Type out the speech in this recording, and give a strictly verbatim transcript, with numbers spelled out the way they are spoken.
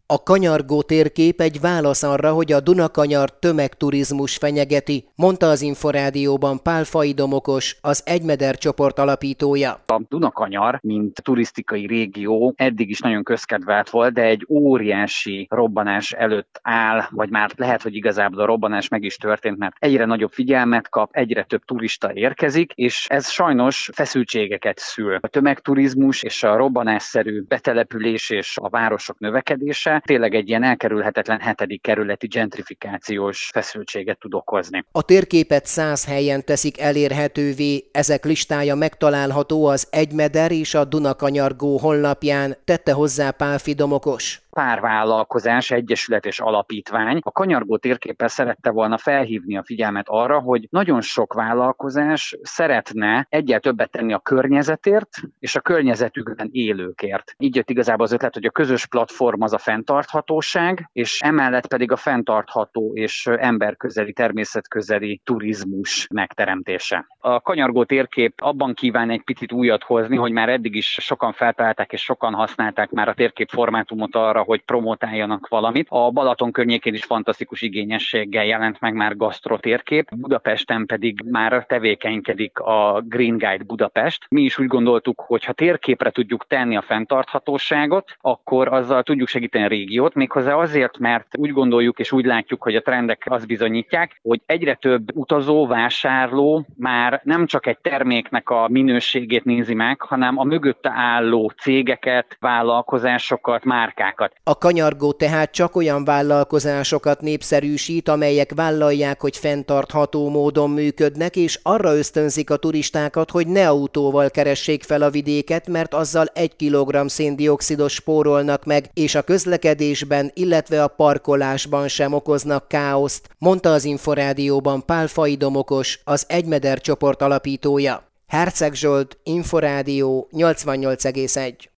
A kanyargó térkép egy válasz arra, hogy a Dunakanyar tömegturizmus fenyegeti, mondta az Inforádióban Pál Fai Domokos, az Egymeder csoport alapítója. A Dunakanyar, mint turisztikai régió eddig is nagyon közkedvelt volt, de egy óriási robbanás előtt áll, vagy már lehet, hogy igazából a robbanás meg is történt, mert egyre nagyobb figyelmet kap, egyre több turista érkezik, és ez sajnos feszültségeket szül. A tömegturizmus és a robbanásszerű betelepülés és a városok növekedése tényleg egy ilyen elkerülhetetlen hetedik kerületi gentrifikációs feszültséget tud okozni. A térképet száz helyen teszik elérhetővé, ezek listája megtalálható az Egymeder és a Dunakanyargó honlapján, tette hozzá Pál Fai Domokos. Pár vállalkozás, egyesület és alapítvány a kanyargó térképpel szerette volna felhívni a figyelmet arra, hogy nagyon sok vállalkozás szeretne egyel többet tenni a környezetért és a környezetükben élőkért. Így jött igazából az ötlet, hogy a közös platform az a fenntarthatóság, és emellett pedig a fenntartható és emberközeli, természetközeli turizmus megteremtése. A kanyargó térkép abban kíván egy picit újat hozni, hogy már eddig is sokan feltalálták és sokan használták már a térkép formátumot arra, hogy promotáljanak valamit. A Balaton környékén is fantasztikus igényességgel jelent meg már gasztrotérkép, Budapesten pedig már tevékenykedik a Green Guide Budapest. Mi is úgy gondoltuk, hogy ha térképre tudjuk tenni a fenntarthatóságot, akkor azzal tudjuk segíteni a régiót, méghozzá azért, mert úgy gondoljuk és úgy látjuk, hogy a trendek azt bizonyítják, hogy egyre több utazó, vásárló már nem csak egy terméknek a minőségét nézi meg, hanem a mögötte álló cégeket, vállalkozásokat, márkákat. A kanyargó tehát csak olyan vállalkozásokat népszerűsít, amelyek vállalják, hogy fenntartható módon működnek, és arra ösztönzik a turistákat, hogy ne autóval keressék fel a vidéket, mert azzal egy kilogramm szén-dioxidot spórolnak meg, és a közlekedésben, illetve a parkolásban sem okoznak káoszt, mondta az Inforádióban Pál Fai Domokos, az Egymeder csoport alapítója. Herceg Zsolt, Inforádió nyolcvannyolc egész egy.